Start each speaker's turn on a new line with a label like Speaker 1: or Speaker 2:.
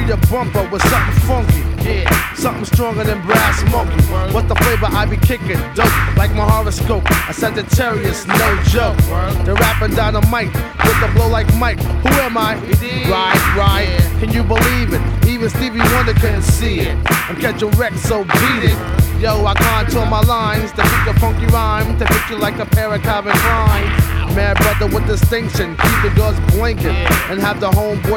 Speaker 1: be a bumper with something funky. Yeah, something stronger than Brass Monkey. What's the flavor I be kicking? Dope, like my horoscope. A Sagittarius, no joke. The rapping down the mic with the blow like Mike. Who am I? Right. Can you believe it? Even Stevie Wonder couldn't see it. I'm catching wreck, so beat it. Yo, I contour my lines to pick a funky rhyme, to picture like a pair of Calvin Klein. Mad brother with distinction, keep the girls blinking, and have the homeboy